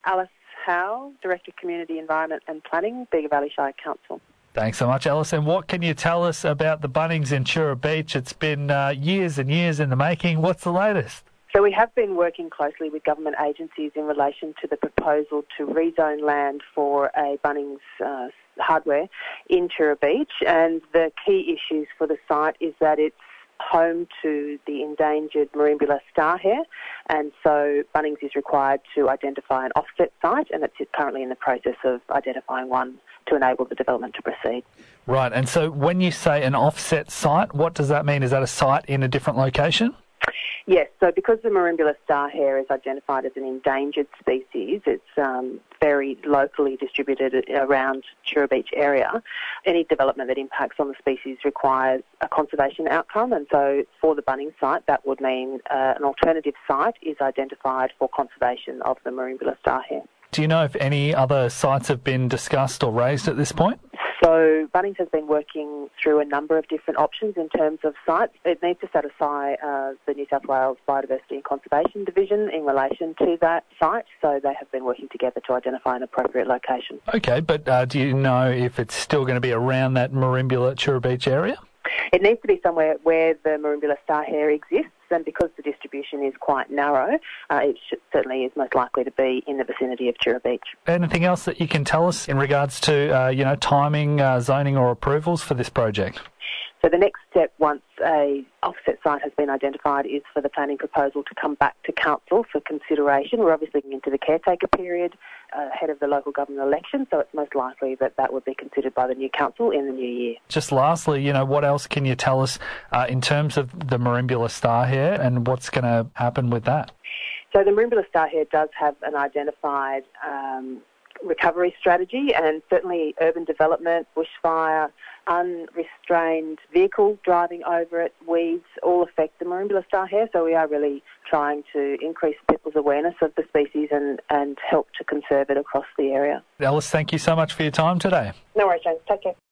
Alice Howe, Director of Community Environment and Planning, Bega Valley Shire Council. Thanks so much, Alice. And what can you tell us about the Bunnings in Chura Beach? It's been years and years in the making. What's the latest? So we have been working closely with government agencies in relation to the proposal to rezone land for a Bunnings hardware in Chura Beach. And the key issues for the site is that it's home to the endangered Merimbula starhare, and so Bunnings is required to identify an offset site, and it's currently in the process of identifying one to enable the development to proceed. Right, and so when you say an offset site, what does that mean? Is that a site in a different location? Yes, so because the Merimbula starhare is identified as an endangered species, it's very locally distributed around Chura Beach area. Any development that impacts on the species requires a conservation outcome, and so for the Bunnings site, that would mean an alternative site is identified for conservation of the Merimbula starhare. Do you know if any other sites have been discussed or raised at this point? So Bunnings has been working through a number of different options in terms of sites. It needs to satisfy the New South Wales Biodiversity and Conservation Division in relation to that site, so they have been working together to identify an appropriate location. Okay, but do you know if it's still going to be around that Merimbula Chura Beach area? It needs to be somewhere where the Merimbula starhare exists, and because the distribution is quite narrow, it certainly is most likely to be in the vicinity of Chura Beach. Anything else that you can tell us in regards to, timing, zoning or approvals for this project? So the next step, once a offset site has been identified, is for the planning proposal to come back to council for consideration. We're obviously into the caretaker period ahead of the local government election, so it's most likely that that would be considered by the new council in the new year. Just lastly, what else can you tell us in terms of the Merimbula starhare and what's going to happen with that? So the Merimbula starhare does have an identified recovery strategy, and certainly urban development, bushfire, unrestrained vehicle driving over it, weeds, all affect the Merimbula starhare. So we are really trying to increase people's awareness of the species and help to conserve it across the area. Alice, thank you so much for your time today. No worries, James. Take care.